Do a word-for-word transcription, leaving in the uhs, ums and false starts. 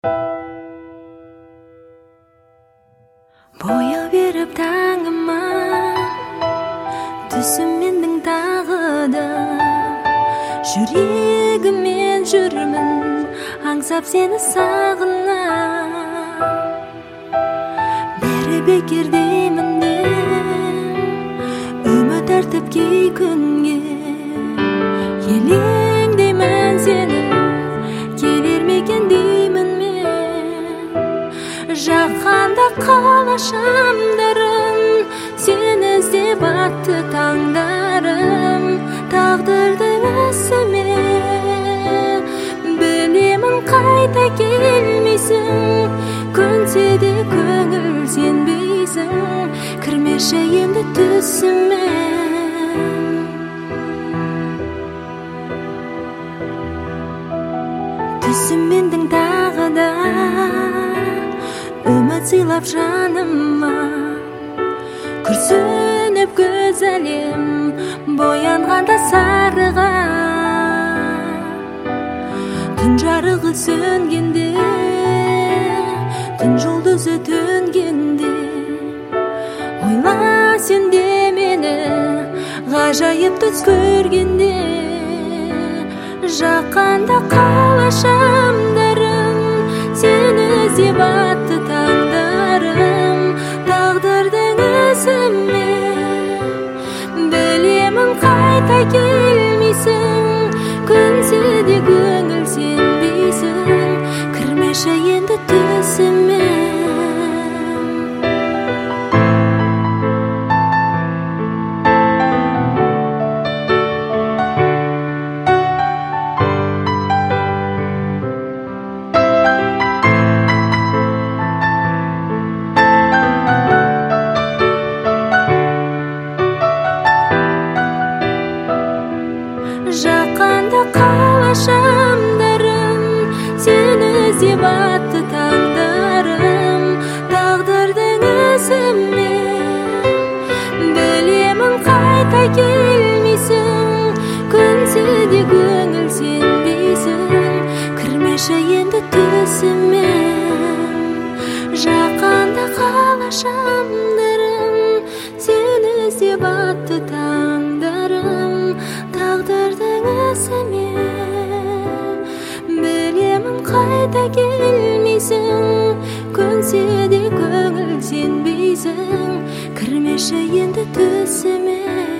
Boya berip tаңыма, түсім менің тағы да. Жүрегіммен жүрмін, аңсап сені сағына. Бәрі бекер деймін мен, үміт артып кей күнге. Елең деймін сені, келер мекен деймін мен. Жаққанда қалашамдарым, сені іздеп атты таңдарым. Тағдырдың ісіме, білемін қайта келмейсің. Көнсе де көңіл сенбейсің, кірмеші енді түсіме. Түсім менің тағы да, үміт сыйлап жаныма. Күрсініп көз әлем, боянғанда сарыға. Түн жарығы сөнгенде, түн жұлдызы төнгенде. Ойла сен де мені, ғажайып түс көргенде. Жаққанда қалашамдарым, сені іздеп атты таңдарым. Тағдырдың ісіме, білемін қайта келмейсің. Көнсе де көңіл сенбейсің, кірмеші енді түсіме. Жаққанда қалашамдарым, сені іздеп атты таңдарым. Тағдырдың ісіме, білемін қайта келмейсің. Көнсе де көңіл сенбейсің, кірмеші енді түсіме. Жаққанда қалашамдарым, сені іздеп атты таңдарым. Тағдырдың ісіме, білемін қайта келмейсің. Көнсе де көңіл сенбейсің, кірмеші енді түсіме.